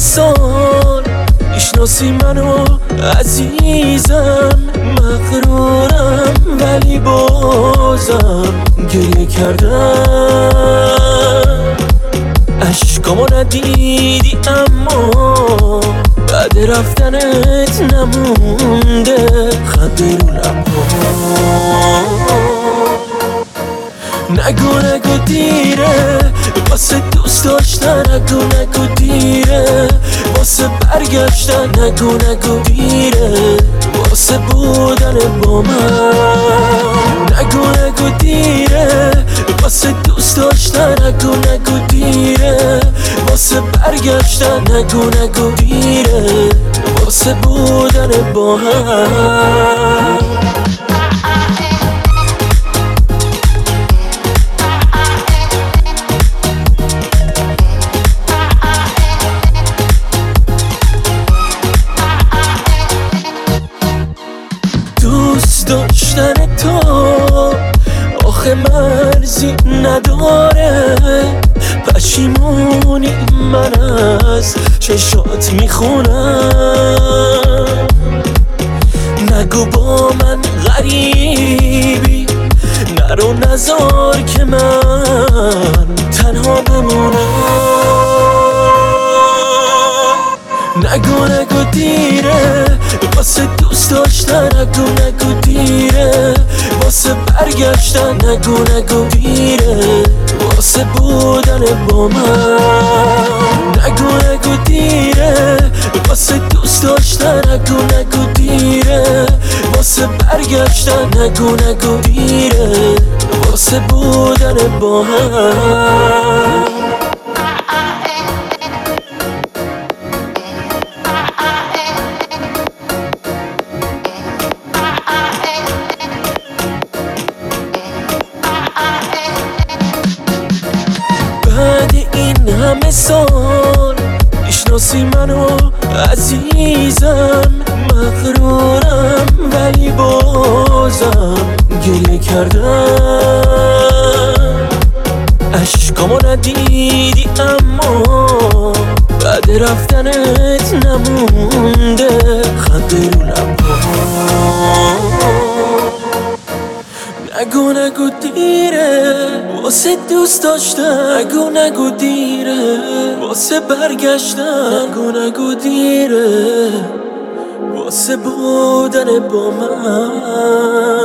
سال میشناسی منو عزیزم، مغرورم ولی بازم گریه کردم. عشقامو ندیدی اما بعد رفتنت نمونده خنده رو لب‌ها. نگو دیره واسه دوست داشتن، نگو دیره واسه برگشتن، نگو دیره واسه بودن با من. نگو دیره واسه دوست داشتن، نگو دیره واسه برگشتن، نگو دیره واسه بودن با هم. دوست داشتن تو آخه مرزی نداره، پشیمونی من از چشات میخونم. نگو با من غریبی، نرو نذار که من تنها بمونم. نگو دیره واسه دوست داشتن، نگو دیره واسه برگشتن، نگو دیره واسه بودن با من. نگو دیره واسه دوست داشتن، نگو دیره واسه برگشتن، نگو دیره واسه بودن با هم. بعد این همه سال میشناسی منو عزیزم، مغرورم ولی بازم گریه کردم. عشقامو ندیدی اما بعد رفتنت نمونده خنده رو لب‌ها. نگو دیره واسه دوست داشتن، نگو دیره واسه برگشتن، نگو دیره واسه بودن با من.